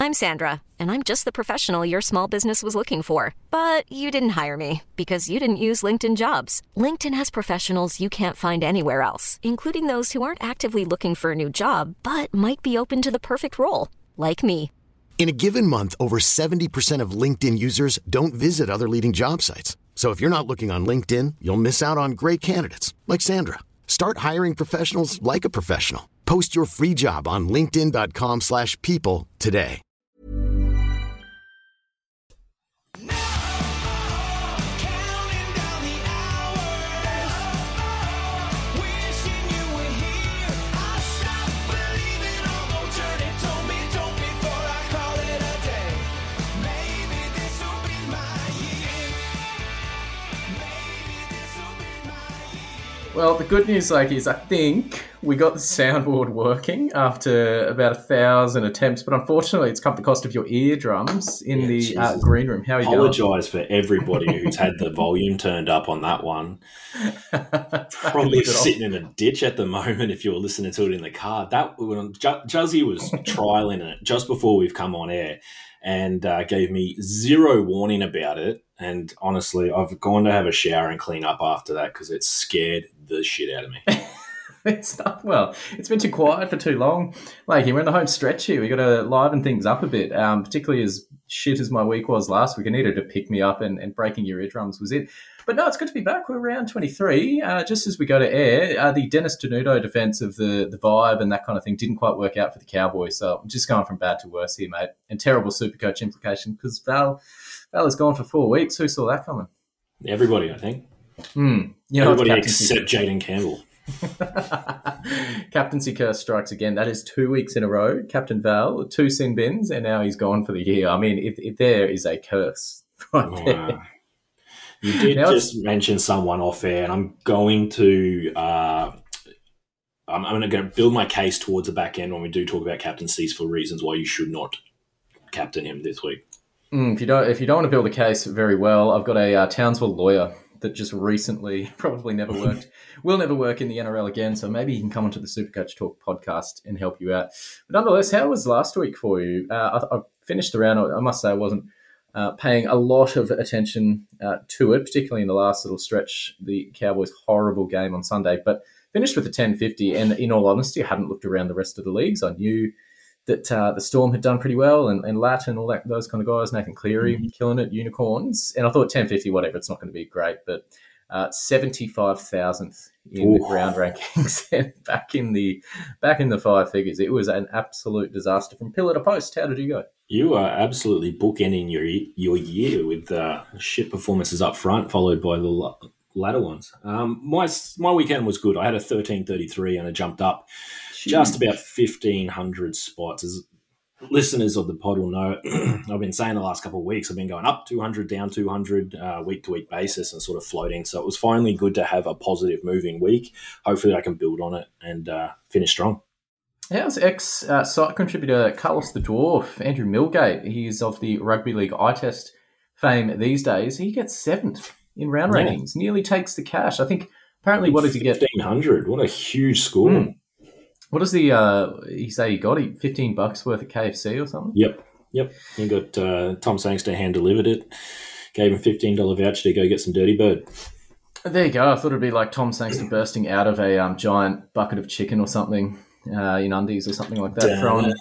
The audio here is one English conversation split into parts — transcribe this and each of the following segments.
I'm Sandra, and I'm just the professional your small business was looking for. But you didn't hire me because you didn't use LinkedIn Jobs. LinkedIn has professionals you can't find anywhere else, including those who aren't actively looking for a new job, but might be open to the perfect role, like me. In a given month, over 70% of LinkedIn users don't visit other leading job sites. So if you're not looking on LinkedIn, you'll miss out on great candidates like Sandra. Start hiring professionals like a professional. Post your free job on linkedin.com/people today. Well, the good news, is I think we got the soundboard working after about 1,000 attempts, but unfortunately it's come at the cost of your eardrums in the green room. How are you going? Apologise for everybody who's had the volume turned up on that one. Probably sitting in a ditch at the moment if you're listening to it in the car. Juzzy was trialling it just before we've come on air and gave me zero warning about it. And honestly, I've gone to have a shower and clean up after that because it scared the shit out of me. It's been too quiet for too long. We're in the home stretch here. We got to liven things up a bit, particularly as shit as my week was last week. I needed to pick me up and breaking your eardrums was it. But no, it's good to be back. We're round 23. Just as we go to air, the Dennis Tenuto defence of the vibe and that kind of thing didn't quite work out for the Cowboys. So I'm just going from bad to worse here, mate. And terrible Supercoach implication because Val has gone for 4 weeks. Who saw that coming? Everybody, I think. Everybody except Jaden Campbell. Captaincy curse strikes again. That is 2 weeks in a row. Captain Val, 2 sin bins, and now he's gone for the year. I mean, if there is a curse right there. You did just mention someone off air, and I'm going to build my case towards the back end when we do talk about captaincies for reasons why you should not captain him this week. If you don't want to build a case very well, I've got a Townsville lawyer that just recently probably never worked, will never work in the NRL again. So maybe he can come onto the Supercoach Talk podcast and help you out. But nonetheless, how was last week for you? I finished the round. I must say I wasn't paying a lot of attention to it, particularly in the last little stretch, the Cowboys' horrible game on Sunday, but finished with a 10-50. And in all honesty, I hadn't looked around the rest of the leagues. I knew that the Storm had done pretty well and Lat and all that, those kind of guys, Nathan Cleary, killing it, Unicorns. And I thought 10-50, whatever, it's not going to be great, but 75,000th in the ground rankings and back in the 5 figures. It was an absolute disaster from pillar to post. How did you go? You are absolutely bookending your year with shit performances up front, followed by the latter ones. My weekend was good. I had a 13.33 and I jumped up just about 1,500 spots. As listeners of the pod will know, I've been saying the last couple of weeks, I've been going up 200, down 200, week-to-week basis and sort of floating. So it was finally good to have a positive moving week. Hopefully I can build on it and finish strong. How's ex-site contributor Carlos the Dwarf, Andrew Milgate? He's of the Rugby League eye test fame these days. He gets 7th in round rankings, nearly takes the cash. I think apparently what does he get? 1,500. What a huge score. What does he say he got? $15 worth of KFC or something? Yep. He got Tom Sangster hand-delivered it, gave him a $15 voucher to go get some Dirty Bird. There you go. I thought it'd be like Tom Sangster bursting out of a giant bucket of chicken or something in undies or something like that.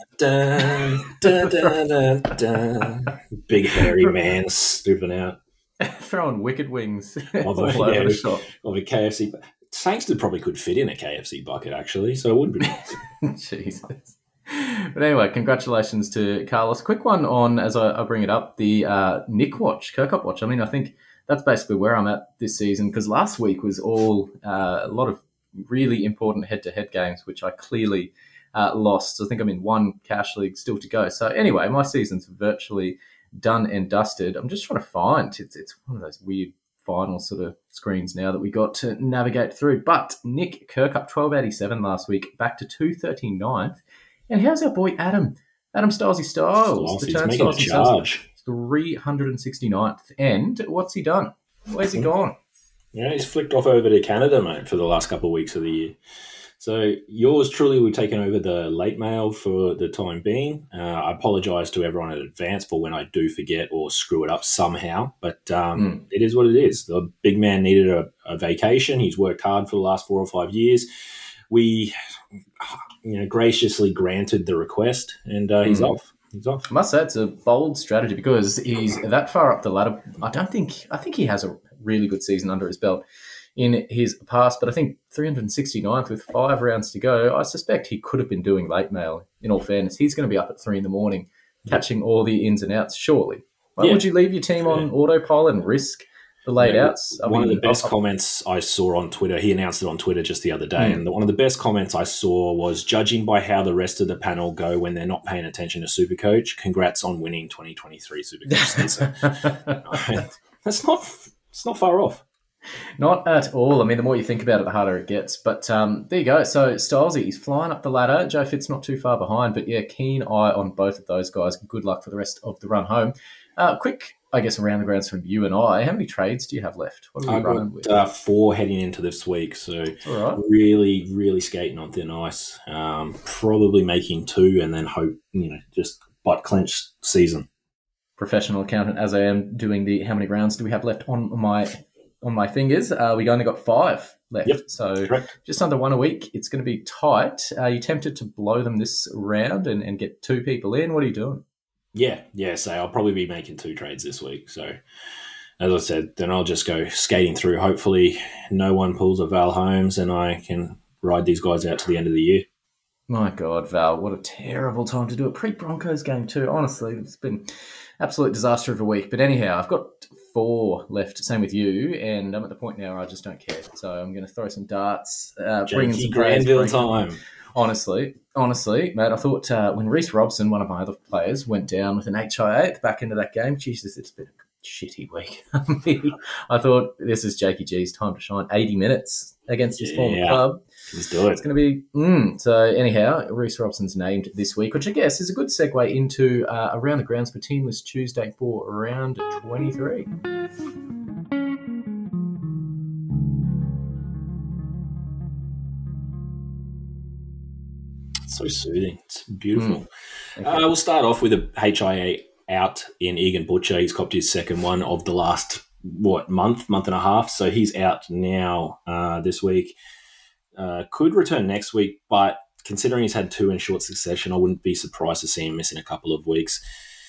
Big hairy man stooping out. Throwing wicked wings of a KFC. Sangster probably could fit in a KFC bucket, actually, so it wouldn't be. Jesus. But anyway, congratulations to Carlos. Quick one on, as I bring it up, the Nick watch, Kirkup watch. I mean, I think that's basically where I'm at this season because last week was all a lot of really important head-to-head games, which I clearly lost. So I think I'm in one cash league still to go. So anyway, my season's virtually done and dusted. I'm just trying to find, it's one of those weird final sort of screens now that we got to navigate through. But Nick Kirkup, 1287 last week, back to 239th. And how's our boy Adam Stylesy Styles? He's making a charge. 369th. And what's he done? Where's he gone? Yeah, he's flicked off over to Canada, mate, for the last couple of weeks of the year. So yours truly will be taking over the late mail for the time being. I apologise to everyone in advance for when I do forget or screw it up somehow, but it is what it is. The big man needed a vacation. He's worked hard for the last 4 or 5 years. We, graciously granted the request, and he's off. He's off. I must say it's a bold strategy because he's that far up the ladder. I think he has a really good season under his belt in his past, but I think 369th with 5 rounds to go. I suspect he could have been doing late mail. In all fairness, he's going to be up at 3 a.m, catching all the ins and outs. Surely, would you leave your team on autopilot and risk the late outs? One of the best comments I saw on Twitter, he announced it on Twitter just the other day, and one of the best comments I saw was, judging by how the rest of the panel go when they're not paying attention to Supercoach, congrats on winning 2023 Supercoach season. It's not far off. Not at all. I mean, the more you think about it, the harder it gets. But there you go. So Stylesy, he's flying up the ladder. Joe Fitz not too far behind. But yeah, keen eye on both of those guys. Good luck for the rest of the run home. Quick, I guess, around the grounds from you and I. How many trades do you have left? What are we running with? 4 heading into this week. So really, really skating on thin ice. Probably making 2 and then hope, just butt clench season. Professional accountant as I am, doing the how many rounds do we have left on my fingers. We only got 5 left. Yep, so correct. Just under 1 a week. It's going to be tight. Are you tempted to blow them this round and get 2 people in? What are you doing? Yeah. So I'll probably be making 2 trades this week. So as I said, then I'll just go skating through. Hopefully no one pulls a Val Holmes and I can ride these guys out to the end of the year. My God, Val, what a terrible time to do it. Pre-Broncos game too. Honestly, it's been absolute disaster of a week. But anyhow, I've got 4 left, same with you, and I'm at the point now where I just don't care. So I'm going to throw some darts, bring in some Granville time. Honestly, mate, I thought when Reece Robson, one of my other players, went down with an HIA at the back end of that game, Jesus, it's been a shitty week. I thought this is Jakey G's time to shine. 80 minutes against his former club. Let's do it. It's going to be... So anyhow, Reece Robson's named this week, which I guess is a good segue into Around the Grounds for Teamless Tuesday for round 23. So soothing. It's beautiful. We'll start off with a HIA out in Egan Butcher. He's copped his second one of the last, month and a half. So he's out now this week. Could return next week, but considering he's had 2 in short succession, I wouldn't be surprised to see him missing a couple of weeks.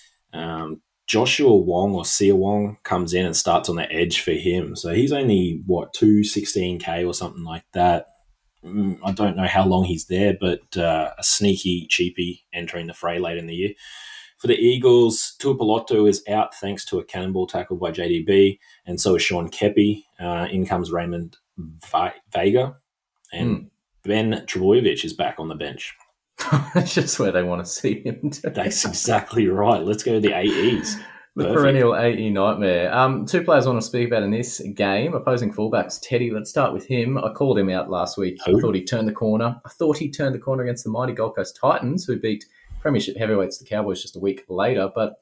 Joshua Wong or Sia Wong comes in and starts on the edge for him. So he's only, 216K or something like that. I don't know how long he's there, but a sneaky cheapie entering the fray late in the year. For the Eagles, Tuipulotu is out thanks to a cannonball tackle by JDB, and so is Sean Kepi. In comes Raymond Vega, and Ben Trebojevic is back on the bench. That's just where they want to see him. That's exactly right. Let's go to the AEs. The perennial AE nightmare. 2 players I want to speak about in this game. Opposing fullbacks, Teddy. Let's start with him. I called him out last week. I thought he turned the corner. Against the mighty Gold Coast Titans, who beat Premiership heavyweights, the Cowboys, just a week later. But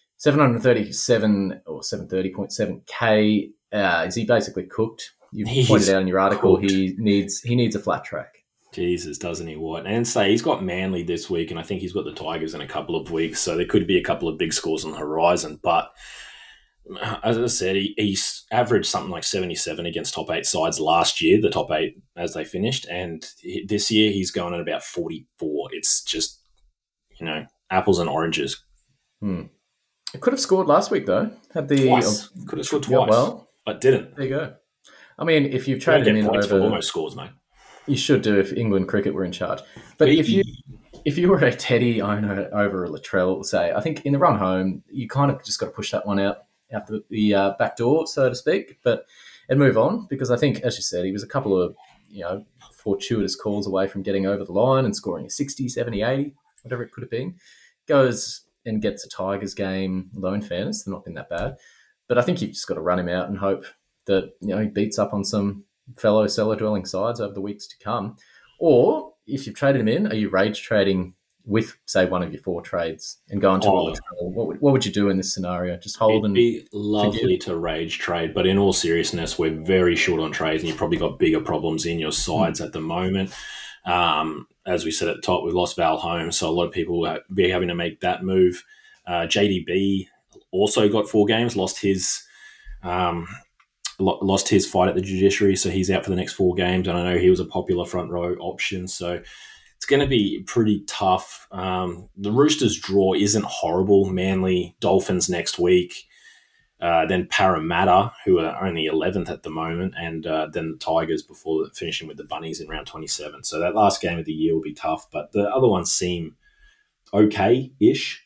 737 or 730.7K. Is he basically cooked? You pointed out in your article he needs a flat track. Jesus, doesn't he what? And say he's got Manly this week, and I think he's got the Tigers in a couple of weeks, so there could be a couple of big scores on the horizon. But as I said, he's averaged something like 77 against top 8 sides last year, the top 8 as they finished, and this year he's going at about 44. It's just, apples and oranges. It could have scored last week, though. Twice. Could have scored twice, but didn't. There you go. I mean, if you've traded him in over... for almost scores, mate. You should do if England cricket were in charge. But if you were a Teddy owner over a Latrell, say, I think in the run home, you kind of just got to push that one out the back door, so to speak, and move on. Because I think, as you said, he was a couple of fortuitous calls away from getting over the line and scoring a 60, 70, 80, whatever it could have been. Goes and gets a Tigers game, although in fairness, they've not been that bad. But I think you've just got to run him out and hope that he beats up on some fellow cellar-dwelling sides over the weeks to come. Or, if you've traded him in, are you rage trading with, say, one of your 4 trades and going to a Latrell? What would you do in this scenario? Just hold and forgive? It'd be lovely to rage trade, but in all seriousness, we're very short on trades and you've probably got bigger problems in your sides at the moment. As we said at the top, we've lost Val Holmes, so a lot of people will be having to make that move. JDB also got 4 games, lost his fight at the judiciary, so he's out for the next 4 games. And I know he was a popular front row option, so it's going to be pretty tough. The Roosters' draw isn't horrible. Manly, Dolphins next week, then Parramatta, who are only 11th at the moment, and then the Tigers before finishing with the Bunnies in round 27. So that last game of the year will be tough, but the other ones seem okay-ish.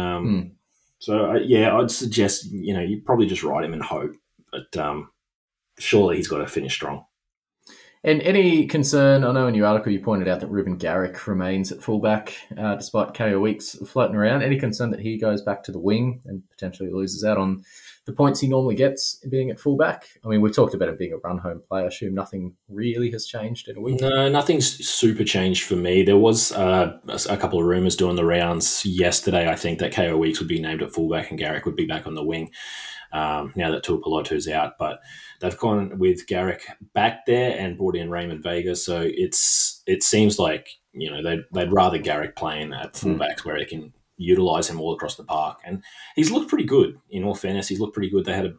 So, I'd suggest, you probably just ride him and hope, but surely he's got to finish strong. And any concern, I know in your article you pointed out that Ruben Garrick remains at fullback despite KO Weeks floating around. Any concern that he goes back to the wing and potentially loses out on the points he normally gets being at fullback? I mean, we've talked about him being a run-home player. I assume nothing really has changed in a week. No, nothing's super changed for me. There was a couple of rumours doing the rounds yesterday, I think, that KO Weeks would be named at fullback and Garrick would be back on the wing now that Tuipulotu's out. But they've gone with Garrick back there and brought in Raymond Vega. So it seems like, they'd rather Garrick playing at fullbacks where they can utilise him all across the park. And he's looked pretty good, in all fairness. He's looked pretty good. They've had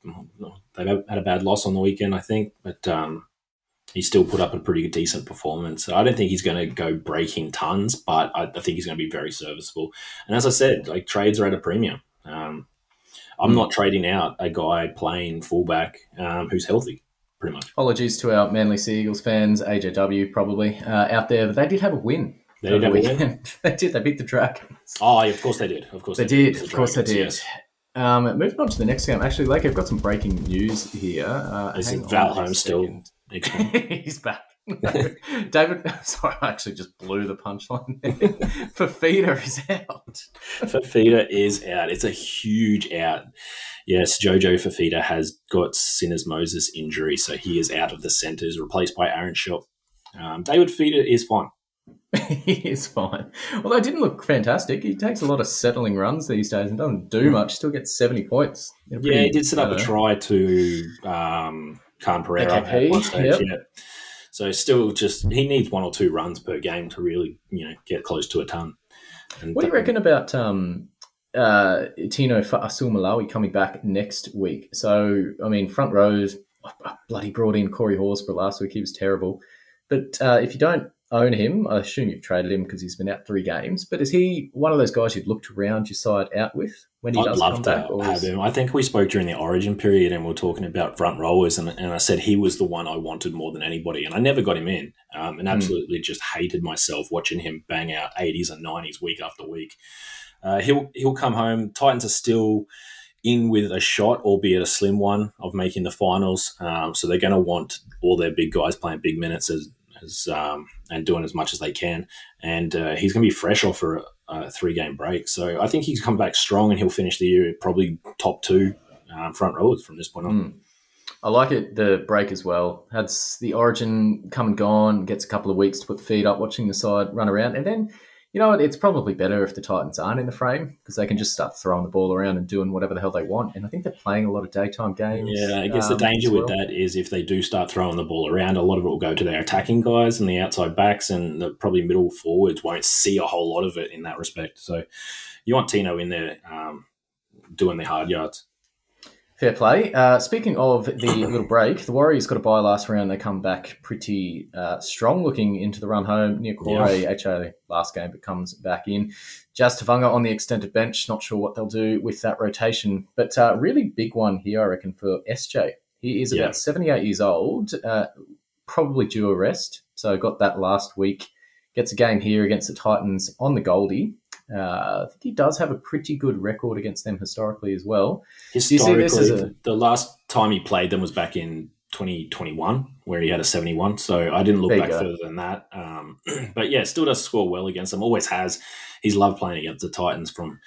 a bad loss on the weekend, I think, but he still put up a pretty decent performance. So I don't think he's going to go breaking tons, but I think he's going to be very serviceable. And as I said, trades are at a premium. I'm not trading out a guy playing fullback who's healthy, pretty much. Apologies to our Manly Sea Eagles fans, AJW probably, out there, but they did have a win. They did have a win? They did. They beat the Dragons. Oh, of course they did. Of course they did. did. Of course they did. Yes. Moving on to the next game. Actually, Lake, I've got some breaking news here. Is Val Holmes still? He's back. No. David, sorry, I actually just blew the punchline there. Fafita is out. Fafita is out. It's a huge out. Yes, Jojo Fafita has got Sinners Moses injury, so he is out of the centres, replaced by Aaron Schott. David Fafita is fine. He is fine. Although it didn't look fantastic. He takes a lot of settling runs these days and doesn't do much. Still gets 70 points. Yeah, he did set up a try to Khan Pereira at one stage. Yeah. So still just, he needs 1 or 2 runs per game to really, get close to a ton. And what do you reckon about Tino Fa'asuamaleaui coming back next week? So, I mean, front rows, I bloody brought in Corey Horsburgh last week. He was terrible. But if you don't own him, I assume you've traded him because he's been out 3 games. But is he one of those guys you'd look to round your side out with when he does come back? I'd love to have him. I think we spoke during the Origin period and we were talking about front rowers, and I said he was the one I wanted more than anybody, and I never got him in, and absolutely just hated myself watching him bang out 80s and 90s week after week. He'll come home. Titans are still in with a shot, albeit a slim one, of making the finals. So they're going to want all their big guys playing big minutes and doing as much as they can. And he's going to be fresh off for a 3-game break. So I think he's come back strong and he'll finish the year probably top 2 front rowers from this point on. I like it, the break as well. Had the Origin come and gone, gets a couple of weeks to put the feet up, watching the side run around. And then, it's probably better if the Titans aren't in the frame because they can just start throwing the ball around and doing whatever the hell they want. And I think they're playing a lot of daytime games. Yeah, I guess the danger with that is if they do start throwing the ball around, a lot of it will go to their attacking guys and the outside backs, and the probably middle forwards won't see a whole lot of it in that respect. So you want Tino in there doing the hard yards. Fair play. Speaking of the little break, the Warriors got a bye last round. They come back pretty strong looking into the run home. Niokore, HA last game, but comes back in. Jazz Tavanga on the extended bench. Not sure what they'll do with that rotation. But really big one here, I reckon, for SJ. He is about 78 years old, probably due a rest. So got that last week. Gets a game here against the Titans on the Goldie. I think he does have a pretty good record against them historically as well. Historically, the last time he played them was back in 2021, where he had a 71. So I didn't look back further than that. But yeah, still does score well against them. Always has. He's loved playing against the Titans from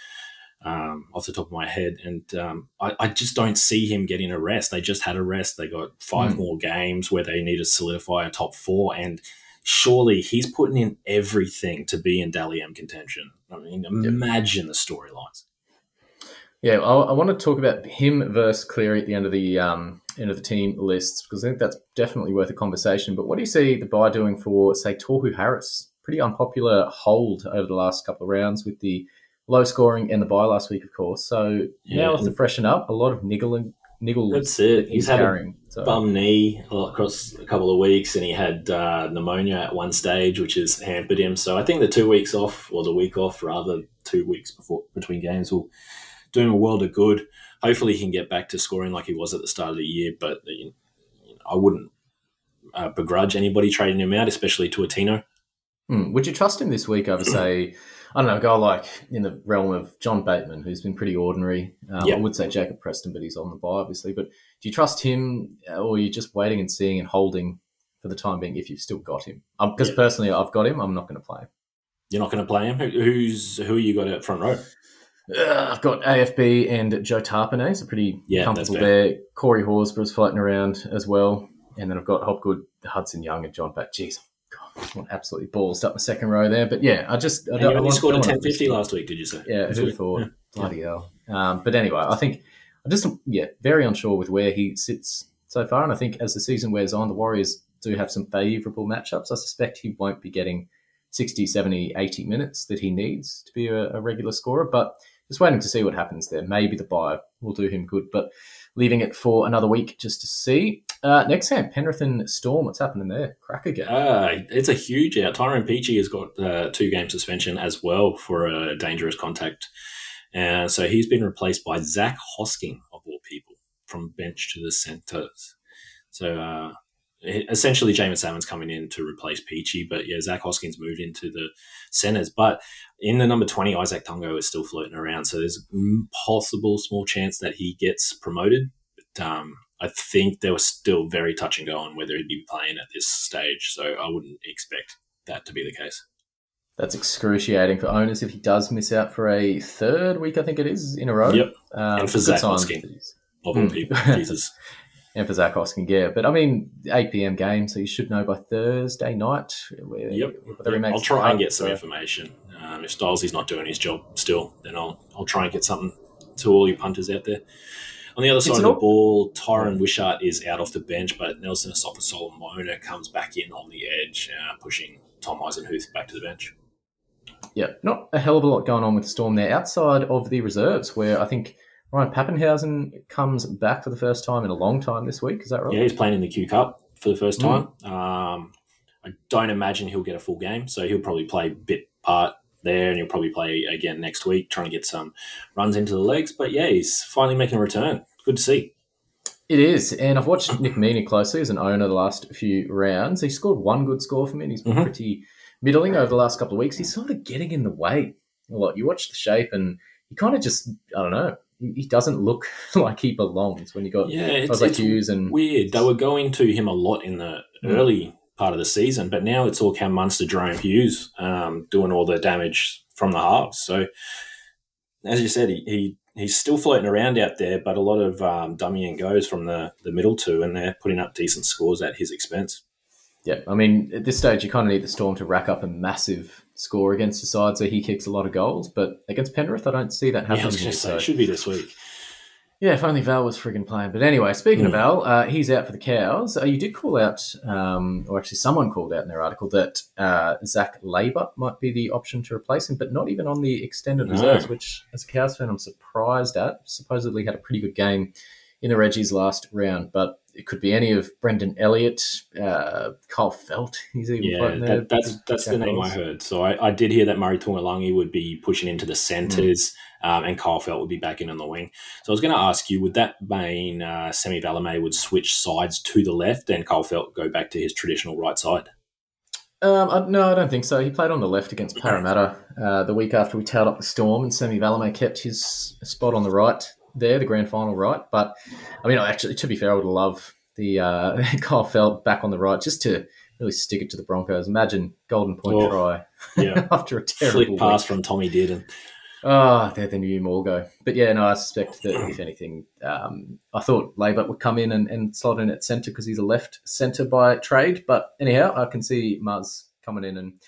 off the top of my head. And I just don't see him getting a rest. They just had a rest. They got 5 more games where they need to solidify a top 4, and surely he's putting in everything to be in Dally M contention. I mean, imagine the storylines. Yeah, I want to talk about him versus Cleary at the end of the end of the team lists, because I think that's definitely worth a conversation. But what do you see the buy doing for, say, Tohu Harris? Pretty unpopular hold over the last couple of rounds with the low scoring and the buy last week, of course. So now it's to freshen up. A lot of niggles. That's it. He's had carrying, a bum knee across a couple of weeks, and he had pneumonia at one stage, which has hampered him. So I think the 2 weeks off, or the week off, rather, 2 weeks between games will do him a world of good. Hopefully he can get back to scoring like he was at the start of the year, but I wouldn't begrudge anybody trading him out, especially to a Tino. Would you trust him this week over, say, I don't know, a guy like in the realm of John Bateman, who's been pretty ordinary? I would say Jacob Preston, but he's on the buy, obviously. But do you trust him, or are you just waiting and seeing and holding for the time being if you've still got him? Because personally, I've got him. I'm not going to play him. You're not going to play him? Who you got out front row? I've got AFB and Joe Tarpanay, so pretty comfortable there. Corey Horsburgh's floating around as well. And then I've got Hopgood, Hudson Young, and John Bat. Jeez, God, absolutely ballsed up my second row there. But yeah, I only scored a 10.50 last week, did you say? Yeah, who'd have thought? Yeah. Bloody hell. But anyway, I think I'm just very unsure with where he sits so far. And I think as the season wears on, the Warriors do have some favourable matchups. I suspect he won't be getting 60, 70, 80 minutes that he needs to be a regular scorer. But just waiting to see what happens there. Maybe the buy will do him good, but leaving it for another week just to see. Next game, Penrith and Storm. What's happening there? Cracker game. It's a huge out. Tyrone Peachey has got 2-game suspension as well for a dangerous contact. So he's been replaced by Zach Hosking, of all people, from bench to the centres. So essentially, James Salmon's coming in to replace Peachey, but Zach Hosking's moved into the centres. But in the number 20, Isaac Tungo is still floating around, so there's a possible small chance that he gets promoted. But I think there was still very touch and go on whether he'd be playing at this stage, so I wouldn't expect that to be the case. That's excruciating for owners if he does miss out for a third week, I think it is, in a row. Yep, and for Zach Hosking, of all people, Jesus. And for Zach Hosking, yeah. But, 8 p.m. game, so you should know by Thursday night. I'll try and get some information. If Stylesy's not doing his job still, then I'll try and get something to all you punters out there. On the other side of the ball, Tyron Wishart is out off the bench, but Nelson Asafa-Solomona comes back in on the edge, pushing Tom Eisenhuth back to the bench. Yeah, not a hell of a lot going on with Storm there, outside of the reserves, where I think Ryan Pappenhausen comes back for the first time in a long time this week. Is that right? Yeah, he's playing in the Q Cup for the first time. I don't imagine he'll get a full game, so he'll probably play a bit part there, and he'll probably play again next week, trying to get some runs into the legs. But yeah, he's finally making a return. Good to see. It is, and I've watched Nick Meaney closely as an owner the last few rounds. He scored one good score for me, and he's been pretty middling over the last couple of weeks. He's sort of getting in the way a lot. You watch the shape, and he kind of just, I don't know, he doesn't look like he belongs when you got guys like Hughes and weird. They were going to him a lot in the early part of the season, but now it's all Cam Munster, Jerome Hughes doing all the damage from the halves. So, as you said, he's still floating around out there, but a lot of dummy and goes from the middle two, and they're putting up decent scores at his expense. Yeah, at this stage, you kind of need the Storm to rack up a massive score against the side so he kicks a lot of goals. But against Penrith, I don't see that happening. Yeah, I was going to say, it should be this week. Yeah, if only Val was frigging playing. But anyway, speaking of Val, he's out for the Cows. You did call out, or actually someone called out in their article, that Zach Labour might be the option to replace him, but not even on the extended reserves, which, as a Cows fan, I'm surprised at. Supposedly had a pretty good game in the Reggies last round, but it could be any of Brendan Elliott, Kyle Felt. He's even floating there. That's the name I heard. So I did hear that Murray Tuolangi would be pushing into the centres, and Kyle Felt would be back in on the wing. So I was going to ask you, would that mean Semi Valame would switch sides to the left and Kyle Felt go back to his traditional right side? No, I don't think so. He played on the left against Parramatta the week after we towed up the Storm, and Semi Valame kept his spot on the right there, the grand final right. But, actually, to be fair, I would love the Kyle Felt back on the right just to really stick it to the Broncos. Imagine Golden Point try after a terrible flick pass week from Tommy Dearden. They're the new Morgo. But yeah, no, I suspect that if anything, I thought Labour would come in and slot in at centre because he's a left centre by trade. But anyhow, I can see Muzz coming in and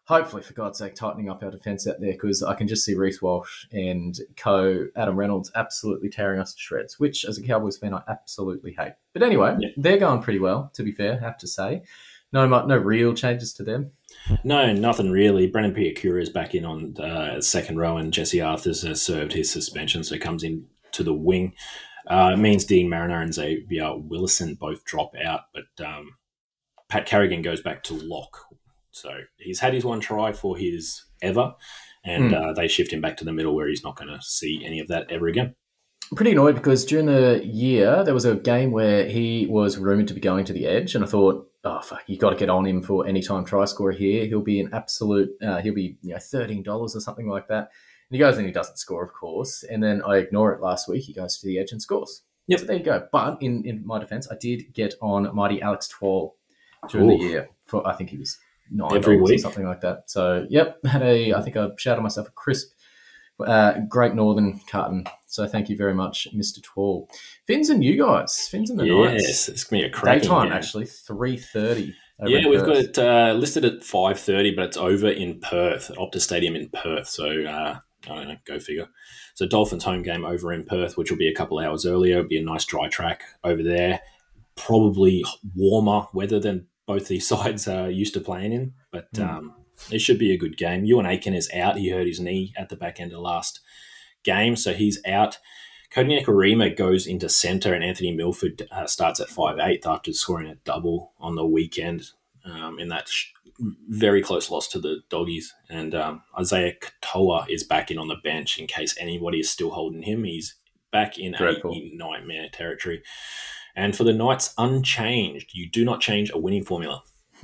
hopefully, for God's sake, tightening up our defence out there, because I can just see Reece Walsh and Adam Reynolds absolutely tearing us to shreds, which, as a Cowboys fan, I absolutely hate. But anyway, They're going pretty well, to be fair, I have to say. No real changes to them. No, nothing really. Brendan Piakura is back in on second row, and Jesse Arthurs has served his suspension, so comes in to the wing. It means Dean Mariner and Xavier Willison both drop out, but Pat Carrigan goes back to lock. So he's had his one try for his ever, and they shift him back to the middle where he's not going to see any of that ever again. I'm pretty annoyed because during the year, there was a game where he was rumoured to be going to the edge, and I thought, oh, fuck, you got to get on him for anytime try scorer here. He'll be an absolute, he'll be $13 or something like that. And he goes and he doesn't score, of course. And then I ignore it last week. He goes to the edge and scores. Yep. So there you go. But in my defence, I did get on mighty Alex Twal during the year. For I think he was $9 every week, or something like that. So, yep, I think I shouted myself a crisp Great Northern carton. So thank you very much, Mr. Twal. Fins and you guys. Fins and the Knights. Yes, it's going to be a cracking daytime, game. Actually, 3:30. Yeah, we've got it listed at 5:30, but it's over in Perth, at Optus Stadium in Perth. So, I don't know, go figure. So Dolphins home game over in Perth, which will be a couple hours earlier. It'll be a nice dry track over there. Probably warmer weather than both these sides are used to playing in, but it should be a good game. Ewan Aiken is out. He hurt his knee at the back end of last game, so he's out. Cody Nikorima goes into centre, and Anthony Milford starts at 5'8" after scoring a double on the weekend in that very close loss to the Doggies. And Isaiah Katoa is back in on the bench in case anybody is still holding him. He's back in a nightmare territory. And for the Knights, unchanged. You do not change a winning formula.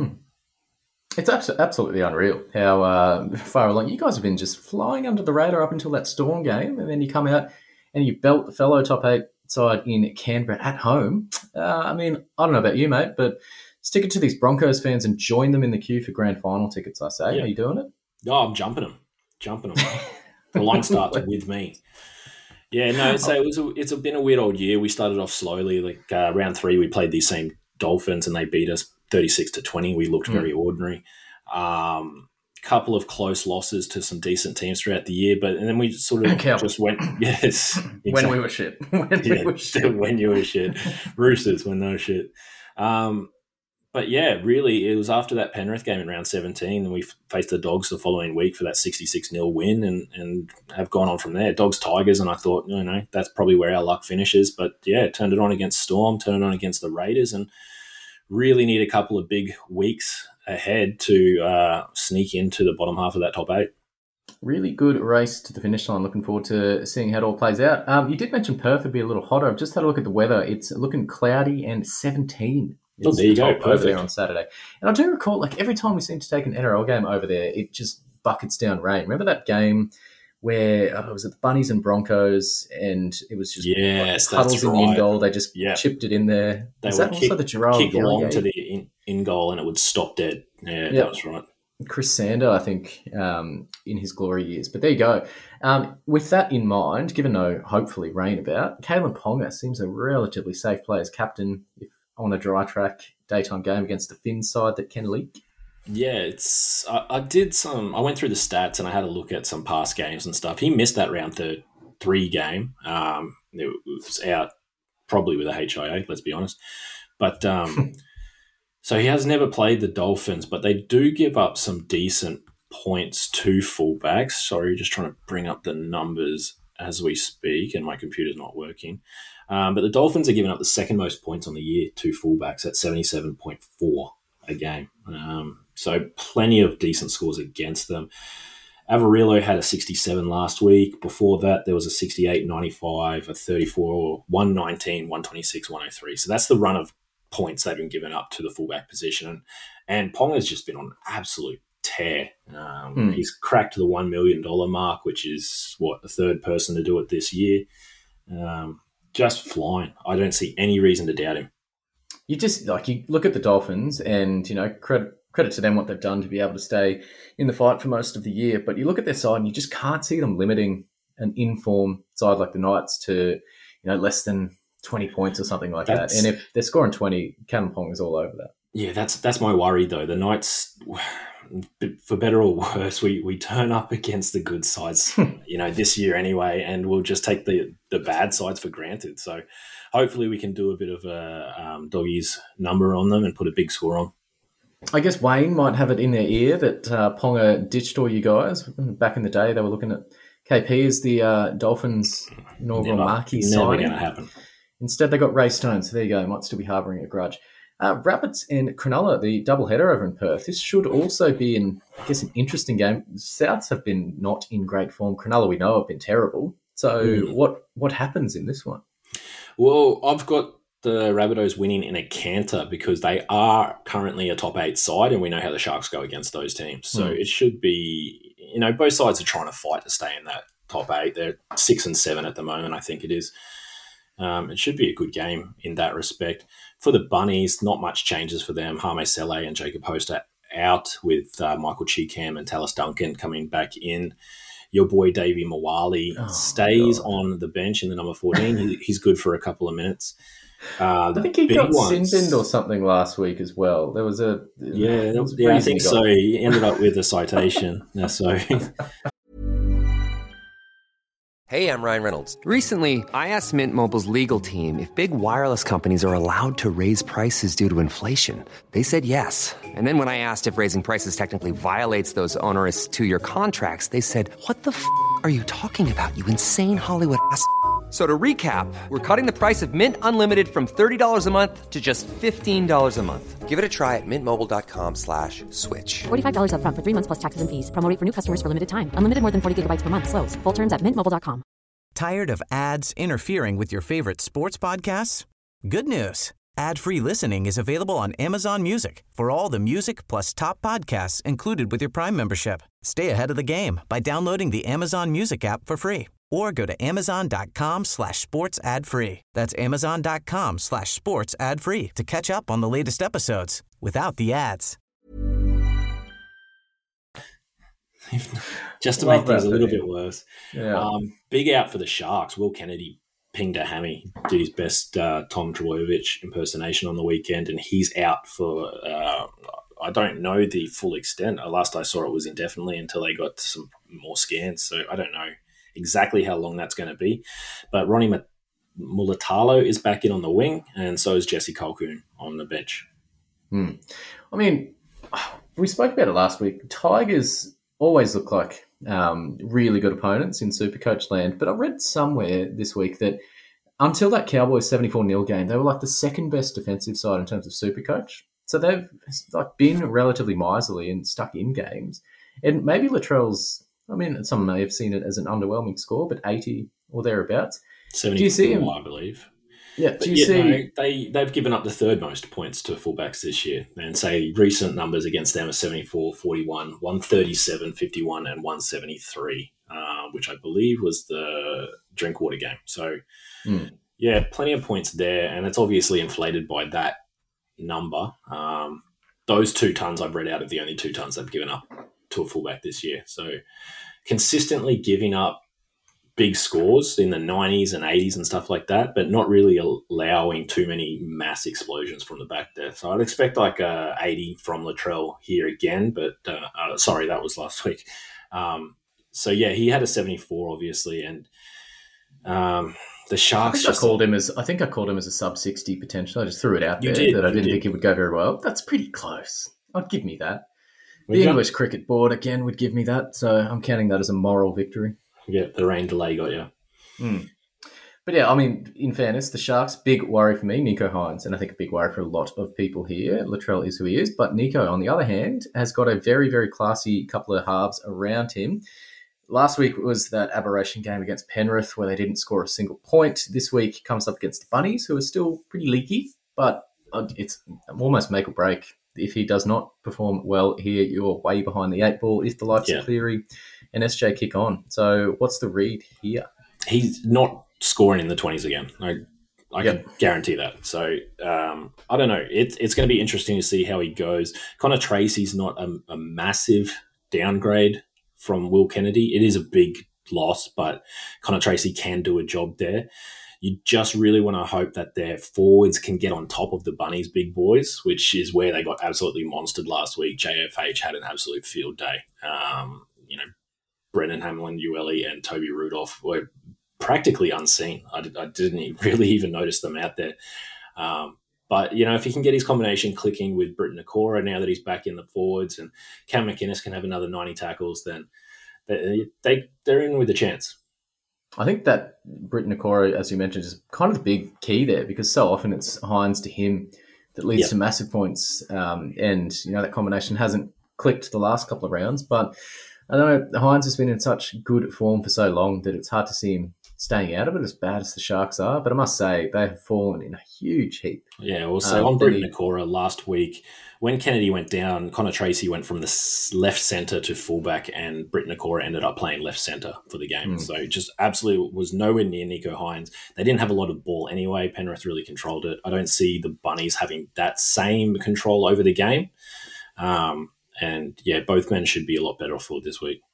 It's absolutely unreal how far along. You guys have been just flying under the radar up until that Storm game, and then you come out and you belt the fellow top 8 side in Canberra at home. I mean, I don't know about you, mate, but stick it to these Broncos fans and join them in the queue for grand final tickets, I say. Yeah. Are you doing it? Oh, I'm jumping them. The line starts with me. Yeah, no, so it's been a weird old year. We started off slowly. Like round 3, we played these same Dolphins and they beat us 36-20. We looked very ordinary. Couple of close losses to some decent teams throughout the year, and then we sort of just went, yes. Exactly. When we were shit. When you were shit. Roosters when they were shit. But yeah, really, it was after that Penrith game in round 17, and we faced the Dogs the following week for that 66-0 win and have gone on from there. Dogs, Tigers, and I thought, that's probably where our luck finishes. But yeah, turned it on against Storm, turned it on against the Raiders, and really need a couple of big weeks ahead to sneak into the bottom half of that top 8. Really good race to the finish line. Looking forward to seeing how it all plays out. You did mention Perth would be a little hotter. I've just had a look at the weather. It's looking cloudy and 17. Oh, there you go. Perfect. Over there on Saturday. And I do recall, like, every time we seem to take an NRL game over there, it just buckets down rain. Remember that game where it was at the Bunnies and Broncos, and it was just puddles in the in goal. They just chipped it in there. Is that also the Gerald kick along to the in goal, and it would stop dead. Yeah, that was right. Chris Sander, I think, in his glory years. But there you go. With that in mind, given no, hopefully, rain about, Kalen Ponga seems a relatively safe play as captain on a dry track daytime game against the Finns side that can leak. Yeah, I went through the stats and I had a look at some past games and stuff. He missed that round 3 game. It was out probably with a HIA, let's be honest. But so he has never played the Dolphins, but they do give up some decent points to fullbacks. Sorry, just trying to bring up the numbers as we speak, and my computer's not working. But the Dolphins are giving up the second most points on the year to fullbacks at 77.4 a game. So plenty of decent scores against them. Avarillo had a 67 last week. Before that, there was a 68, 95, a 34, 119, 126, 103. So that's the run of points they've been given up to the fullback position. And Ponga's just been on an absolute tear. He's cracked the $1 million mark, which is, the third person to do it this year. Just flying. I don't see any reason to doubt him. You just, you look at the Dolphins and, credit to them what they've done to be able to stay in the fight for most of the year. But you look at their side and you just can't see them limiting an in-form side like the Knights to, less than 20 points or something like that. And if they're scoring 20, Kalen Ponga is all over that. Yeah, that's my worry though. The Knights, for better or worse, we turn up against the good sides, this year anyway, and we'll just take the bad sides for granted. So hopefully we can do a bit of a doggies number on them and put a big score on. I guess Wayne might have it in their ear that Ponga ditched all you guys. Back in the day, they were looking at KP as the Dolphins' inaugural marquee signing. Never going to happen. Instead, they got Ray Stone, so there you go. Might still be harbouring a grudge. Rapids and Cronulla, the doubleheader over in Perth. This should also be, an interesting game. Souths have been not in great form. Cronulla, we know, have been terrible. So what happens in this one? Well, I've got the Rabbitohs winning in a canter because they are currently a top 8 side, and we know how the Sharks go against those teams. So it should be, both sides are trying to fight to stay in that top 8. They're 6 and 7 at the moment, I think it is. It should be a good game in that respect. For the Bunnies, not much changes for them. Hame Sele and Jacob Hoster out, with Michael Cheekham and Tallis Duncan coming back in. Your boy Davey Mawali stays on the bench in the number 14. He's good for a couple of minutes. I think he got sin-binned or something last week as well. There was a... I think so. He ended up with a citation. Hey, I'm Ryan Reynolds. Recently, I asked Mint Mobile's legal team if big wireless companies are allowed to raise prices due to inflation. They said yes. And then when I asked if raising prices technically violates those onerous 2-year contracts, they said, "What the f*** are you talking about, you insane Hollywood ass?" So to recap, we're cutting the price of Mint Unlimited from $30 a month to just $15 a month. Give it a try at mintmobile.com/switch. $45 up front for 3 months plus taxes and fees. Promo rate for new customers for limited time. Unlimited more than 40 gigabytes per month. Slows full terms at mintmobile.com. Tired of ads interfering with your favorite sports podcasts? Good news. Ad-free listening is available on Amazon Music for all the music plus top podcasts included with your Prime membership. Stay ahead of the game by downloading the Amazon Music app for free, or go to amazon.com/sports ad free. That's amazon.com/sports ad free to catch up on the latest episodes without the ads. Just to make things a little bit worse. Yeah. Big out for the Sharks. Will Kennedy pinged a hammy, did his best Tom Trbojevic impersonation on the weekend, and he's out for, I don't know the full extent. Last I saw it was indefinitely until they got some more scans, so I don't know exactly how long that's going to be. But Ronnie Mulatalo is back in on the wing, and so is Jesse Colquhoun on the bench. I mean, we spoke about it last week. Tigers always look like really good opponents in Supercoach land, but I read somewhere this week that until that Cowboys 74-0 game, they were like the second best defensive side in terms of Supercoach. So they've been relatively miserly and stuck in games. And maybe Latrell's, some may have seen it as an underwhelming score, but 80 or thereabouts. 74, do you see him? I believe. Yeah, they've given up the third most points to fullbacks this year, and say recent numbers against them are 74, 41, 137, 51, and 173, which I believe was the Drinkwater game. So, plenty of points there, and it's obviously inflated by that number. Those 2 tons I've read out of the only 2 tons they've given up to a fullback this year. So, consistently giving up big scores in the 90s and 80s and stuff like that, but not really allowing too many mass explosions from the back there. So I'd expect like a 80 from Latrell here again, but sorry, that was last week. He had a 74 obviously, and the Sharks. I called him as a sub 60 potential. I just threw it out there that I didn't think it would go very well. That's pretty close. I'd give me that. The English Cricket Board again would give me that, so I'm counting that as a moral victory. Yeah, the rain delay got you. But yeah, in fairness, the Sharks, big worry for me, Nico Hines, and I think a big worry for a lot of people here. Latrell is who he is, but Nico, on the other hand, has got a very, very classy couple of halves around him. Last week was that aberration game against Penrith where they didn't score a single point. This week comes up against the Bunnies, who are still pretty leaky, but it's almost make or break. If he does not perform well here, you're way behind the 8 ball. If the likes of Cleary and SJ kick on. So what's the read here? He's not scoring in the 20s again. I can guarantee that. So I don't know. It's going to be interesting to see how he goes. Connor Tracy's not a massive downgrade from Will Kennedy. It is a big loss, but Connor Tracy can do a job there. You just really want to hope that their forwards can get on top of the Bunnies big boys, which is where they got absolutely monstered last week. JFH had an absolute field day. Brendan Hamlin, Ueli, and Toby Rudolph were practically unseen. I didn't really even notice them out there. But, if he can get his combination clicking with Briton Nikora now that he's back in the forwards, and Cam McInnes can have another 90 tackles, then they're in with a chance. I think that Briton Nikora, as you mentioned, is kind of the big key there, because so often it's Hines to him that leads to massive points. And, that combination hasn't clicked the last couple of rounds. But I don't know, Hines has been in such good form for so long that it's hard to see him staying out of it, as bad as the Sharks are. But I must say, they have fallen in a huge heap. Yeah, also on Briton Nikora last week, when Kennedy went down, Connor Tracy went from the left centre to fullback, and Briton Nikora ended up playing left centre for the game. So just absolutely was nowhere near Nico Hines. They didn't have a lot of ball anyway. Penrith really controlled it. I don't see the Bunnies having that same control over the game. Both men should be a lot better off for this week.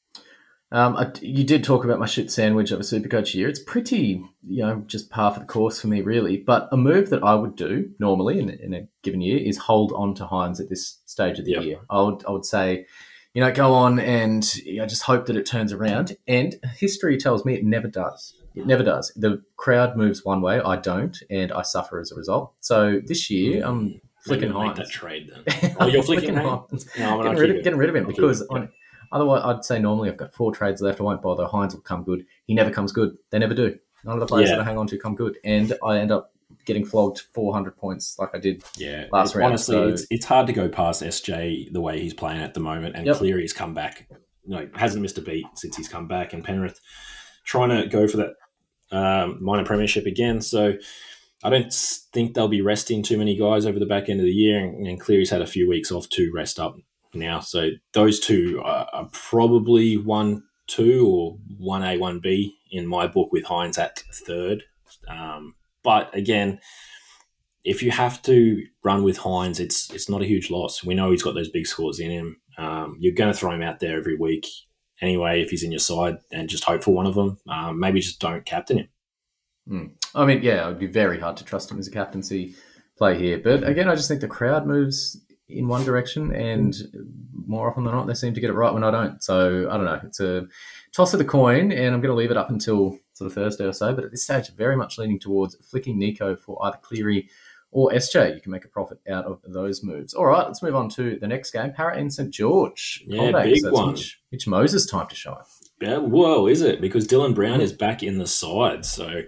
You did talk about my shit sandwich of a Supercoach year. It's pretty, just par for the course for me, really. But a move that I would do normally in a given year is hold on to Hines at this stage of the year. I would say, go on and just hope that it turns around. And history tells me it never does. It never does. The crowd moves one way, I don't, and I suffer as a result. So this year, I'm flicking Hines. Make that trade then. Oh, you're flicking Hines? No, I'm getting rid of him because otherwise, I'd say normally I've got 4 trades left. I won't bother. Hines will come good. He never comes good. They never do. None of the players that I hang on to come good. And I end up getting flogged 400 points like I did last round. Honestly, it's hard to go past SJ the way he's playing at the moment. And Cleary's come back. Hasn't missed a beat since he's come back. And Penrith trying to go for that minor premiership again. So I don't think they'll be resting too many guys over the back end of the year. And Cleary's had a few weeks off to rest up now. So those two are probably 1-2 or 1A, 1B in my book, with Hines at third. But again, if you have to run with Hines, it's not a huge loss. We know he's got those big scores in him. You're going to throw him out there every week anyway if he's in your side, and just hope for one of them. Maybe just don't captain him. I mean, it would be very hard to trust him as a captaincy play here. But again, I just think the crowd moves in one direction, and more often than not, they seem to get it right when I don't. So I don't know. It's a toss of the coin, and I'm going to leave it up until sort of Thursday or so. But at this stage, very much leaning towards flicking Nico for either Cleary or SJ. You can make a profit out of those moves. All right, let's move on to the next game. Para and St. George. Big one. Mitch Moses time to shine. Yeah, whoa, is it? Because Dylan Brown is back in the side. So,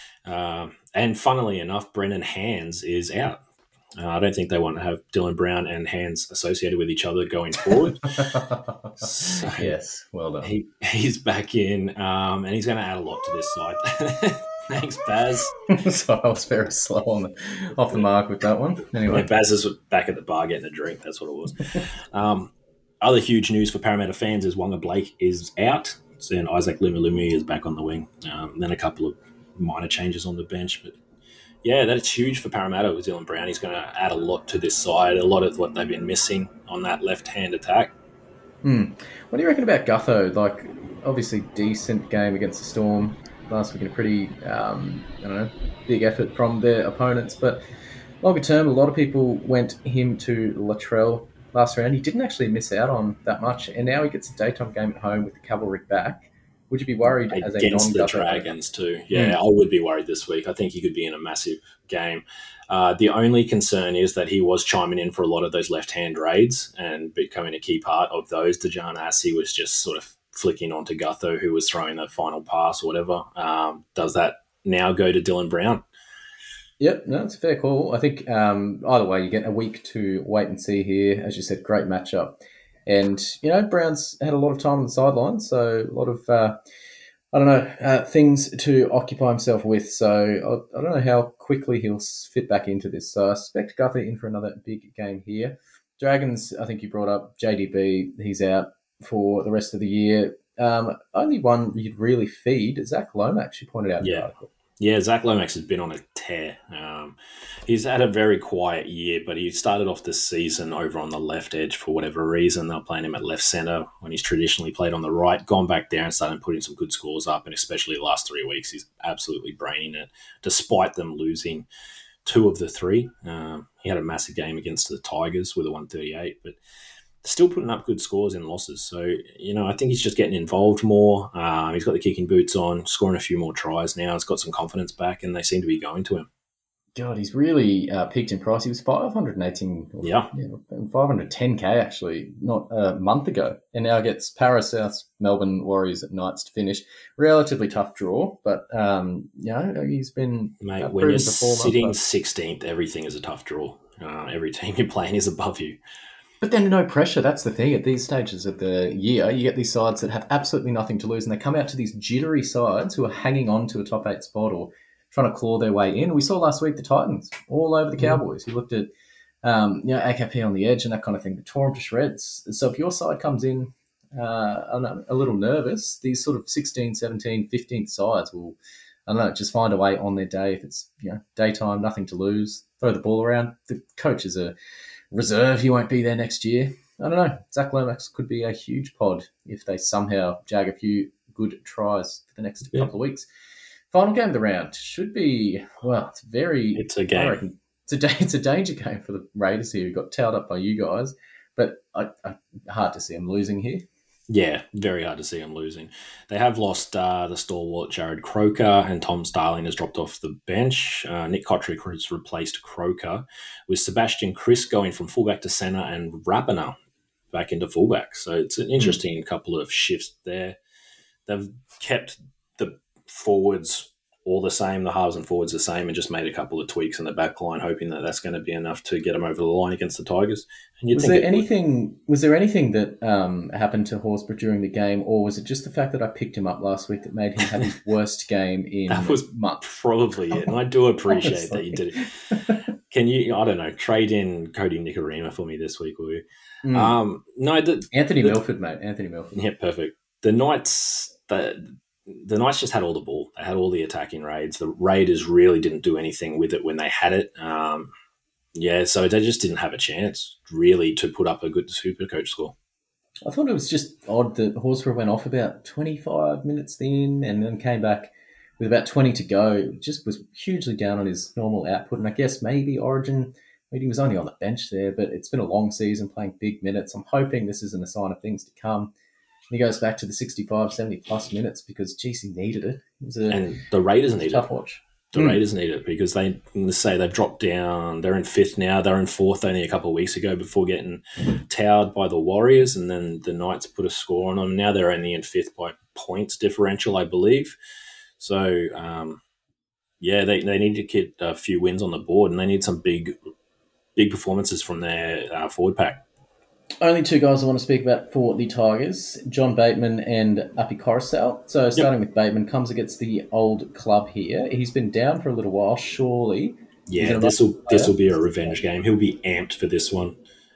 and funnily enough, Brendan Hands is out. I don't think they want to have Dylan Brown and Hands associated with each other going forward. So yes, well done. He's back in, and he's going to add a lot to this side. Thanks, Baz. So I was very slow off the mark with that one. Anyway, Baz is back at the bar getting a drink. That's what it was. Other huge news for Parramatta fans is Wonga Blake is out, and Isaac Limalumi is back on the wing. Then a couple of minor changes on the bench, but yeah, that's huge for Parramatta with Dylan Brown. He's going to add a lot to this side, a lot of what they've been missing on that left-hand attack. What do you reckon about Gutho? Like, obviously decent game against the Storm last week, in a pretty, big effort from their opponents. But longer term, a lot of people went him to Latrell last round. He didn't actually miss out on that much, and now he gets a daytime game at home with the Cavalry back. Would you be worried as a against the Dragons too? Yeah, I would be worried this week. I think he could be in a massive game. The only concern is that he was chiming in for a lot of those left-hand raids and becoming a key part of those. Dejan Assi was just sort of flicking onto Gutho, who was throwing the final pass or whatever. Does that now go to Dylan Brown? Yep, no, it's a fair call. I think either way, you get a week to wait and see here. As you said, great matchup. And, Brown's had a lot of time on the sidelines, so a lot of, things to occupy himself with. So I don't know how quickly he'll fit back into this. So I suspect Guthrie in for another big game here. Dragons, I think you brought up, JDB, he's out for the rest of the year. Only one you'd really feed, Zach Lomax, you pointed out in the article. Yeah, Zach Lomax has been on a tear. He's had a very quiet year, but he started off this season over on the left edge for whatever reason. They're playing him at left centre when he's traditionally played on the right. Gone back there and started putting some good scores up, and especially the last 3 weeks, he's absolutely braining it, despite them losing 2 of the 3. He had a massive game against the Tigers with a 138, but still putting up good scores in losses. So, I think he's just getting involved more. He's got the kicking boots on, scoring a few more tries now. He's got some confidence back, and they seem to be going to him. God, he's really peaked in price. He was 518, 510k actually, not a month ago, and now gets Paris, South Melbourne Warriors at Knights to finish. Relatively tough draw, but he's been mate. When you're sitting 16th, everything is a tough draw. Every team you're playing is above you. But then no pressure. That's the thing. At these stages of the year, you get these sides that have absolutely nothing to lose, and they come out to these jittery sides who are hanging on to a top 8 spot or trying to claw their way in. We saw last week the Titans all over the Cowboys. You looked at AKP on the edge and that kind of thing, but tore them to shreds. So if your side comes in a little nervous, these sort of 16, 17, 15th sides will, just find a way on their day. If it's daytime, nothing to lose, throw the ball around. The coach is a reserve. He won't be there next year. I don't know. Zach Lomax could be a huge pod if they somehow jag a few good tries for the next couple of weeks. Final game of the round should be, it's a game. I reckon it's a danger game for the Raiders here, who got towed up by you guys, but hard to see them losing here. Yeah, very hard to see them losing. They have lost the stalwart Jared Croker, and Tom Starling has dropped off the bench. Nick Kotrick has replaced Croker, with Sebastian Chris going from fullback to centre and Rapiner back into fullback. So it's an interesting couple of shifts there. They've kept the forwards all the same, the halves and forwards the same, and just made a couple of tweaks in the back line, hoping that that's going to be enough to get them over the line against the Tigers. And was there anything that happened to Horsburgh during the game, or was it just the fact that I picked him up last week that made him have his worst game in that was months? Probably it, and I do appreciate that you did it. Can you, I don't know, trade in Cody Nicarima for me this week, will you? No, Anthony Milford, mate. Anthony Milford. Yeah, perfect. The Knights just had all the ball. They had all the attacking raids. The Raiders really didn't do anything with it when they had it. So they just didn't have a chance, really, to put up a good Supercoach score. I thought it was just odd that Horsburgh went off about 25 minutes in and then came back with about 20 to go. Just was hugely down on his normal output. And I guess maybe Origin, he was only on the bench there, but it's been a long season playing big minutes. I'm hoping this isn't a sign of things to come. He goes back to the 65, 70-plus minutes because, geez, he needed it. And the Raiders need it. Tough watch. The Raiders need it because they've dropped down. They're in 5th now. They're in 4th only a couple of weeks ago before getting towed by the Warriors, and then the Knights put a score on them. Now they're only in 5th by points differential, I believe. So, they need to get a few wins on the board, and they need some big performances from their forward pack. Only 2 guys I want to speak about for the Tigers, John Bateman and Api Coruscant. So starting with Bateman, comes against the old club here. He's been down for a little while, surely. Yeah, this will be a revenge game. He'll be amped for this one.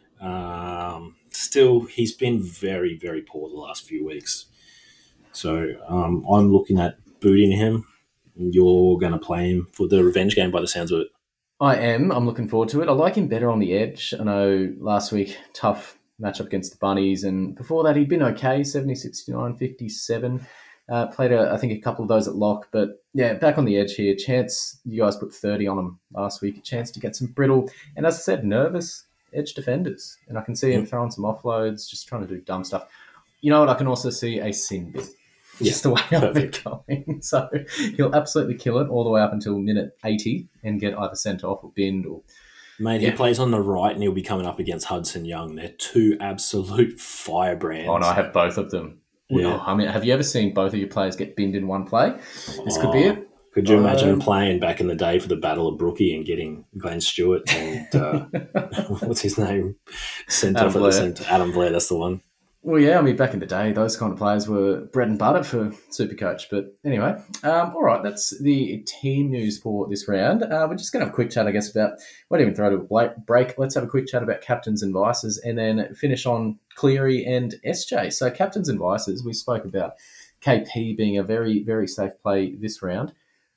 Still, he's been very, very poor the last few weeks. So I'm looking at booting him. You're going to play him for the revenge game by the sounds of it. I am. I'm looking forward to it. I like him better on the edge. I know last week, tough matchup against the Bunnies, and before that he'd been okay, 70, 69, 57. Played, I think, a couple of those at lock, but yeah, back on the edge here. Chance, you guys put 30 on him last week, a chance to get some brittle, and as I said, nervous edge defenders, and I can see him throwing some offloads, just trying to do dumb stuff. You know what? I can also see a sin bit. Just the way of it going. So he'll absolutely kill it all the way up until minute 80 and get either sent off or binned or... Mate, he plays on the right and he'll be coming up against Hudson Young. They're 2 absolute firebrands. Oh, no, I have both of them. Yeah. I mean, have you ever seen both of your players get binned in one play? This could be it. Could you imagine playing back in the day for the Battle of Brookie and getting Glenn Stewart and what's his name? Sent off at the centre. Adam Blair, that's the one. Well, yeah, I mean, back in the day, those kind of players were bread and butter for Supercoach. But anyway, all right, that's the team news for this round. We're just going to have a quick chat, I guess, about, won't even throw to a break. Let's have a quick chat about captains and vices and then finish on Cleary and SJ. So captains and vices, we spoke about KP being a very, very safe play this round.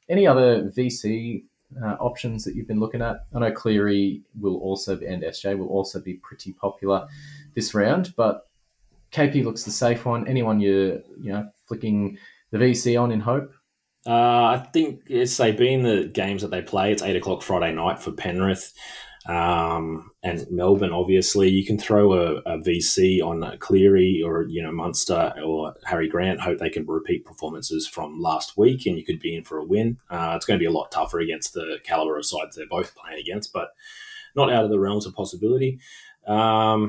Any other VC options that you've been looking at? I know Cleary will also and SJ will also be pretty popular this round, but KP looks the safe one. Anyone you're flicking the VC on in hope? I think it's being the games that they play. It's 8:00 Friday night for Penrith and Melbourne. Obviously, you can throw a VC on Cleary or Munster or Harry Grant. Hope they can repeat performances from last week, and you could be in for a win. It's going to be a lot tougher against the caliber of sides they're both playing against, but not out of the realms of possibility. I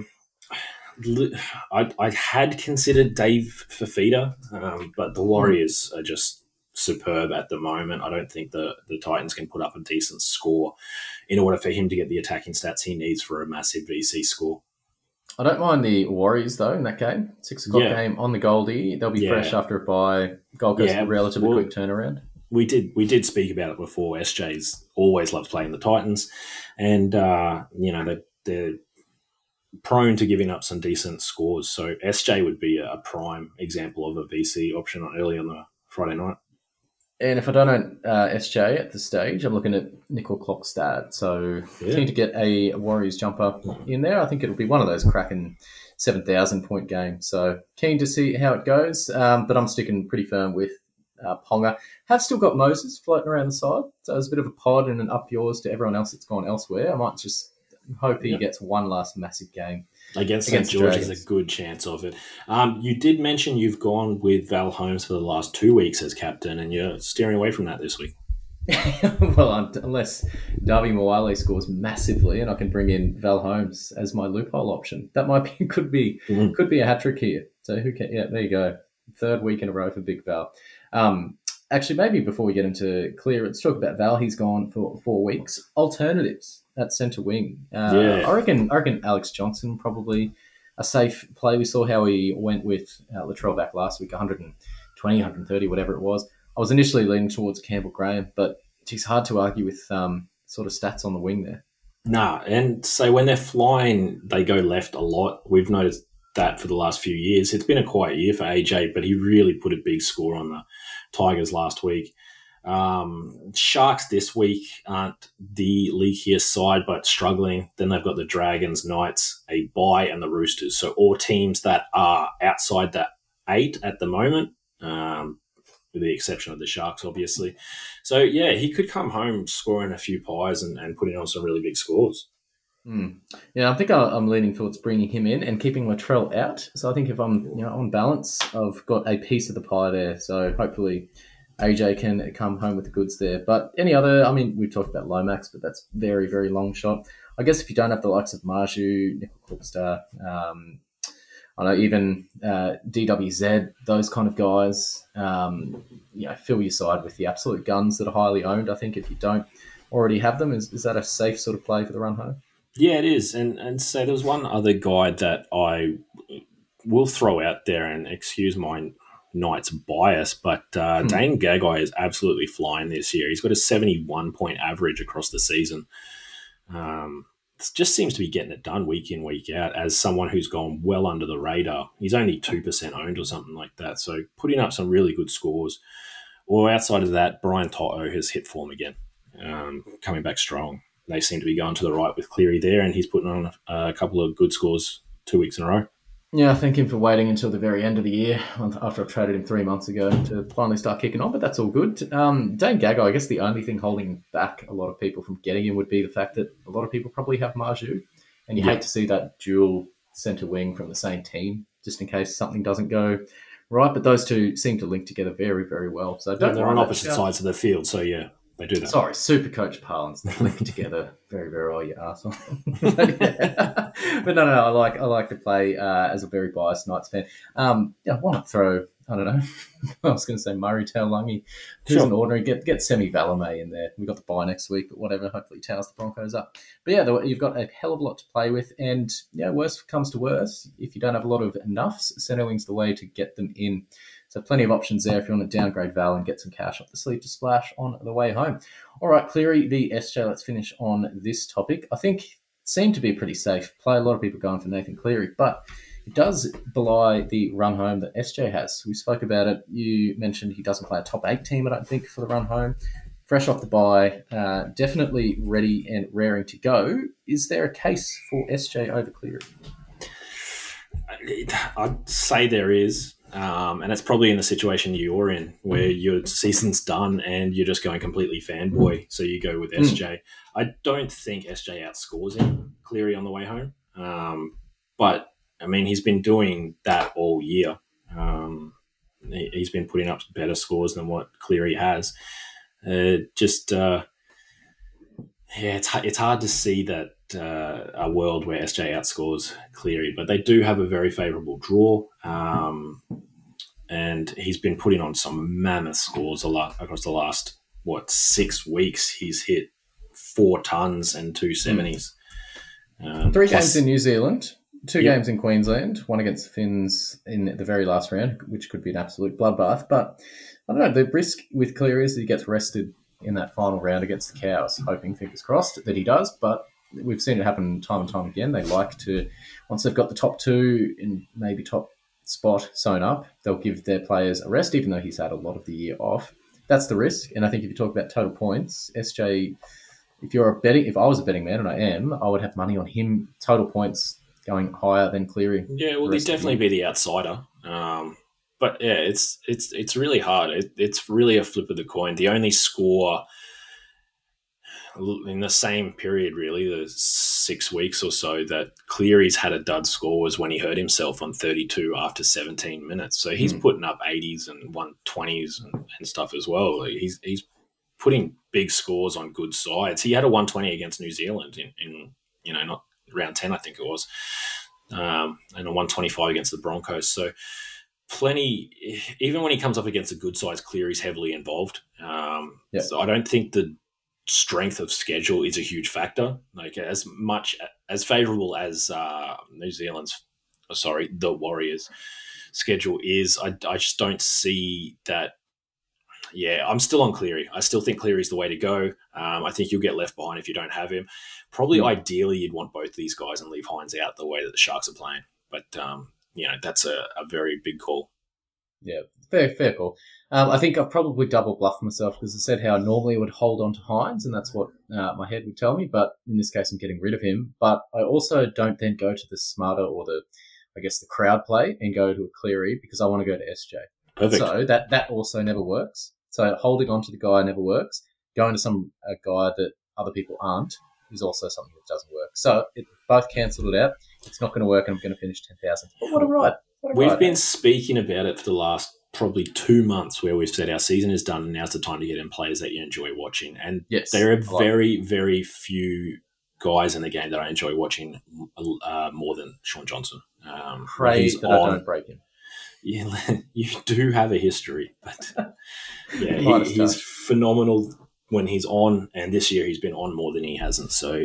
had considered Dave Fifita, but the Warriors are just superb at the moment. I don't think the Titans can put up a decent score in order for him to get the attacking stats he needs for a massive VC score. I don't mind the Warriors, though, in that game. 6:00 game on the Goldie. They'll be fresh after a bye. Gold Coast, a relatively quick turnaround. We did speak about it before. SJ's always loves playing the Titans, and they're prone to giving up some decent scores. So SJ would be a prime example of a VC option early on the Friday night. And if I don't own SJ at this stage, I'm looking at Nickel Clockstad. So keen to get a Warriors jumper in there. I think it'll be one of those cracking 7,000-point games. So keen to see how it goes. But I'm sticking pretty firm with Ponga. Have still got Moses floating around the side. So it's a bit of a pod and an up yours to everyone else that's gone elsewhere. I might just hope he gets one last massive game. Against St. George is a good chance of it. You did mention you've gone with Val Holmes for the last 2 weeks as captain, and you're steering away from that this week. Well, unless Darby Moale scores massively and I can bring in Val Holmes as my loophole option. That could be a hat-trick here. So who can? Yeah, there you go. 3rd week in a row for Big Val. Actually, maybe before we get into Clear, let's talk about Val. He's gone for 4 weeks. Alternatives at centre wing. I reckon Alex Johnson probably a safe play. We saw how he went with Latrell back last week, 120, 130, whatever it was. I was initially leaning towards Campbell Graham, but it's hard to argue with sort of stats on the wing there. Nah, and so when they're flying, they go left a lot. We've noticed that for the last few years. It's been a quiet year for AJ, but he really put a big score on the Tigers last week. Sharks this week aren't the leakiest side, but struggling. Then they've got the Dragons, Knights, a bye, and the Roosters. So all teams that are outside that 8 at the moment, with the exception of the Sharks, obviously. So, yeah, he could come home scoring a few pies and putting on some really big scores. Yeah, I think I'm leaning towards bringing him in and keeping Latrell out. So I think if I'm on balance, I've got a piece of the pie there. So hopefully AJ can come home with the goods there. But any other, I mean, we've talked about Lomax, but that's very, very long shot. I guess if you don't have the likes of Marju, Nickel Clockstad, I know even DWZ, those kind of guys, fill your side with the absolute guns that are highly owned. I think if you don't already have them, is that a safe sort of play for the run home? Yeah, it is. And so there's one other guy that I will throw out there, and excuse my Knights bias, but Dane Gagai is absolutely flying this year. He's got a 71-point average across the season. It just seems to be getting it done week in, week out as someone who's gone well under the radar. He's only 2% owned or something like that. So putting up some really good scores. Or outside of that, Brian Toto has hit form again, coming back strong. They seem to be going to the right with Cleary there, and he's putting on a couple of good scores 2 weeks in a row. Yeah, I thank him for waiting until the very end of the year after I've traded him 3 months ago to finally start kicking on, but that's all good. Dane Gagai, I guess the only thing holding back a lot of people from getting him would be the fact that a lot of people probably have Marju, and you hate to see that dual centre wing from the same team, just in case something doesn't go right, but those two seem to link together very, very well. So they're on opposite sides of the field, so yeah. They do that. Sorry, super coach parlance. They link together very, very well, you arsehole. But no, I like to play as a very biased Knights fan. Why not throw, I don't know, I was going to say Murray Taulagi, who's an ordinary, get Semi Valame in there. We've got the bye next week, but whatever, hopefully towels the Broncos up. But yeah, you've got a hell of a lot to play with, and worst comes to worst, if you don't have a lot of enoughs, centre wing's the way to get them in. So plenty of options there if you want to downgrade Val and get some cash up the sleeve to splash on the way home. All right, Cleary v SJ, let's finish on this topic. I think it seemed to be a pretty safe play. A lot of people going for Nathan Cleary, but it does belie the run home that SJ has. We spoke about it. You mentioned he doesn't play a top 8 team, I don't think, for the run home. fresh off the bye, definitely ready and raring to go. Is there a case for SJ over Cleary? I'd say there is. And it's probably in the situation you're in where your season's done and you're just going completely fanboy. So you go with SJ. I don't think SJ outscores him, Cleary, on the way home. But, I mean, he's been doing that all year. He's been putting up better scores than what Cleary has. It's hard to see that a world where SJ outscores Cleary, but they do have a very favourable draw. And he's been putting on some mammoth scores a lot across the last, 6 weeks. He's hit 4 tons and 2 70s. 3 games in New Zealand, 2 games in Queensland, 1 against the Finns in the very last round, which could be an absolute bloodbath. But I don't know, the risk with Cleary is that he gets rested in that final round against the Cows, hoping, fingers crossed, that he does. But we've seen it happen time and time again. They like to, once they've got the top 2 and maybe top spot sewn up, they'll give their players a rest, even though he's had a lot of the year off. That's the risk. And I think if you talk about total points, SJ, if I was a betting man, and I am, I would have money on him, total points going higher than Cleary. Yeah, well, he'd definitely be the outsider. But yeah, it's really hard. It's really a flip of the coin. The only score in the same period, really, the 6 weeks or so that Cleary's had a dud score was when he hurt himself on 32 after 17 minutes. So he's putting up 80s and 120s and stuff as well. He's putting big scores on good sides. He had a 120 against New Zealand in not round 10, I think it was, and a 125 against the Broncos. So plenty, even when he comes up against a good size, Cleary's heavily involved. So I don't think the strength of schedule is a huge factor. Like as favourable as the Warriors schedule is, I just don't see that. Yeah, I'm still on Cleary. I still think Cleary's the way to go. I think you'll get left behind if you don't have him. Probably ideally you'd want both these guys and leave Hines out the way that the Sharks are playing. But, that's a very big call. Yeah, fair call. I think I've probably double bluffed myself because I said how I normally would hold on to Hines, and that's what my head would tell me. But in this case, I'm getting rid of him. But I also don't then go to the smarter or the crowd play and go to a Cleary because I want to go to SJ. Perfect. So that also never works. So holding on to the guy never works. Going to a guy that other people aren't is also something that doesn't work. So both cancelled it out. It's not going to work, and I'm going to finish 10,000. But what a ride. We've been speaking about it for the last probably 2 months where we've said our season is done and now's the time to get in players that you enjoy watching. And there are very, very few guys in the game that I enjoy watching more than Shaun Johnson. Pray that I don't break him. Yeah, you do have a history, but yeah, he's phenomenal when he's on, and this year he's been on more than he hasn't. So,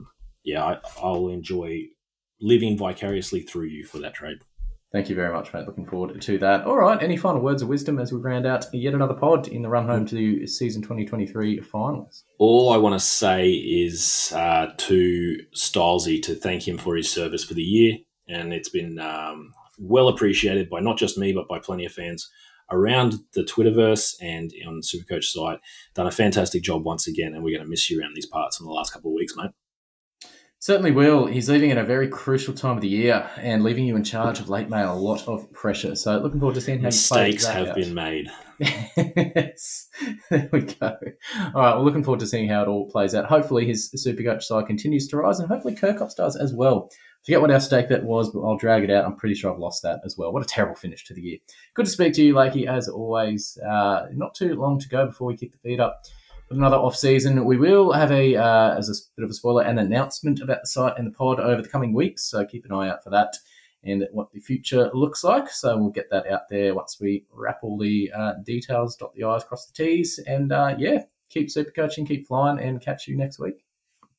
I'll enjoy living vicariously through you for that trade. Thank you very much, mate. Looking forward to that. All right, any final words of wisdom as we round out yet another pod in the run home to season 2023 finals? All I want to say is to Stylesy to thank him for his service for the year, and it's been well appreciated by not just me, but by plenty of fans around the Twitterverse and on the Supercoach site. Done a fantastic job once again, and we're going to miss you around these parts in the last couple of weeks, mate. Certainly will. He's leaving at a very crucial time of the year and leaving you in charge of late mail, a lot of pressure. So looking forward to seeing how mistakes have been made. Yes, there we go. All right, we're looking forward to seeing how it all plays out. Hopefully his Supercoach side continues to rise, and hopefully Kirkhoff's does as well. Forget what our stake bet was, but I'll drag it out. I'm pretty sure I've lost that as well. What a terrible finish to the year. Good to speak to you, Lakey, as always. Not too long to go before we kick the feet up with another off-season. We will have as a bit of a spoiler, an announcement about the site and the pod over the coming weeks, so keep an eye out for that and what the future looks like. So we'll get that out there once we wrap all the details, dot the I's, cross the T's, and keep Supercoaching, keep flying, and catch you next week.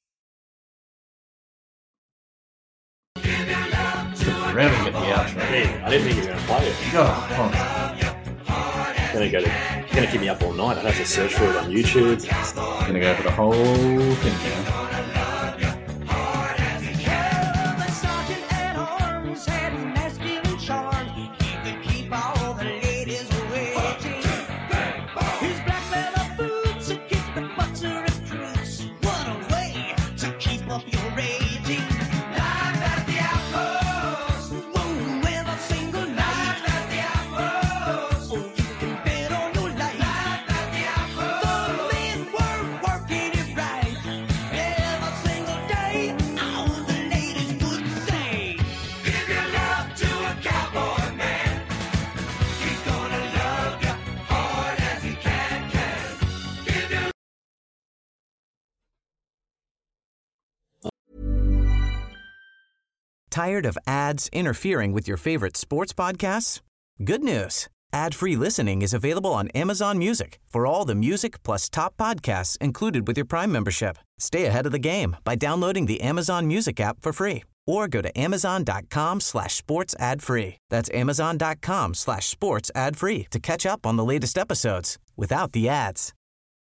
Forever to get the outro. I didn't think you were going to play it. Oh, come on. Going to keep me up all night. I'd have to search for it on YouTube. Going to go for the whole thing now. His black leather boots, a kick the Tired of ads interfering with your favorite sports podcasts? Good news. Ad-free listening is available on Amazon Music for all the music plus top podcasts included with your Prime membership. Stay ahead of the game by downloading the Amazon Music app for free or go to amazon.com/sports ad free. That's amazon.com/sports ad free to catch up on the latest episodes without the ads.